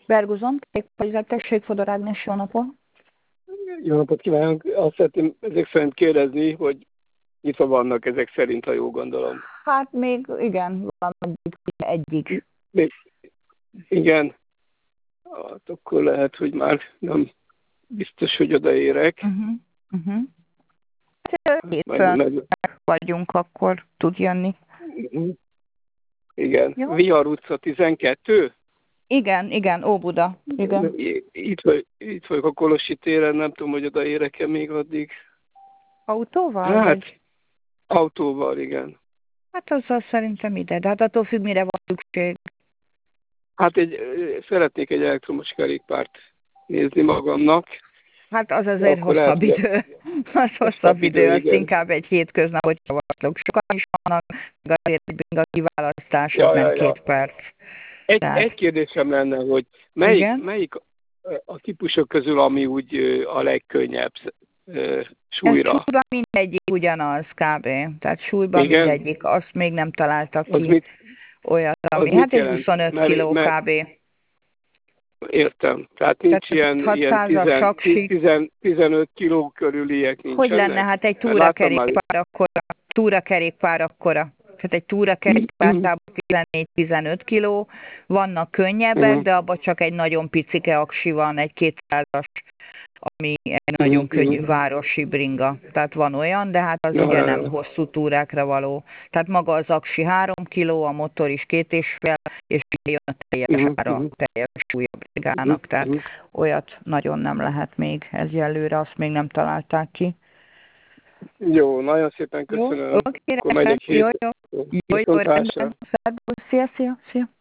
Berguzon, tessék, Fodor Ágnes, jó napot! Jó napot kívánok! Azt szeretném ezek szerint kérdezni, hogy nyitva vannak ezek szerint, ha jól gondolom. Hát még igen, van egyik. Még, igen. Hát akkor lehet, hogy már nem biztos, hogy odaérek. Hétfőn vagyunk, akkor tud jönni. Igen. Jó? Vihar utca 12? Igen, Óbuda. Igen. Itt vagyok a Kolosi téren, nem tudom, hogy odaérek-e még addig. Autóval? Hát, Vagy? autóval, igen. Hát azzal szerintem ide, de hát attól függ, mire van szükség. Hát szeretnék egy elektromos kerékpárt nézni magamnak. Hát az azért hosszabb idő. Az hosszabb idő, az inkább egy hétköznapot javaslok. Sokan is vannak, meg azért a kiválasztás, az nem 2 perc. Egy kérdésem lenne, hogy melyik a típusok közül, ami úgy a legkönnyebb súlyra? Ez súlyban mindegyik ugyanaz kb. Tehát súlyban mindegyik, azt még nem találtak ki olyat, ami hát egy 25 kiló kb. Értem. Tehát nincs ilyen 15 kiló körüliek nincsenek. Hogy lenne? Hát egy túrakerékpár akkora. Tehát egy túrakerékpár 14-15 kiló. Vannak könnyebbek, de abban csak egy nagyon picike aksi van, egy 200-as, ami egy nagyon könnyű városi bringa. Tehát van olyan, de hát az ugye nem hosszú túrákra való. Tehát maga az aksi 3 kiló, a motor is 2,5, és jön a teljes ára, teljes súlya bringának. Tehát olyat nagyon nem lehet még ez jelőre, azt még nem találták ki. Jó, nagyon szépen köszönöm. Jó, rendben. Szia.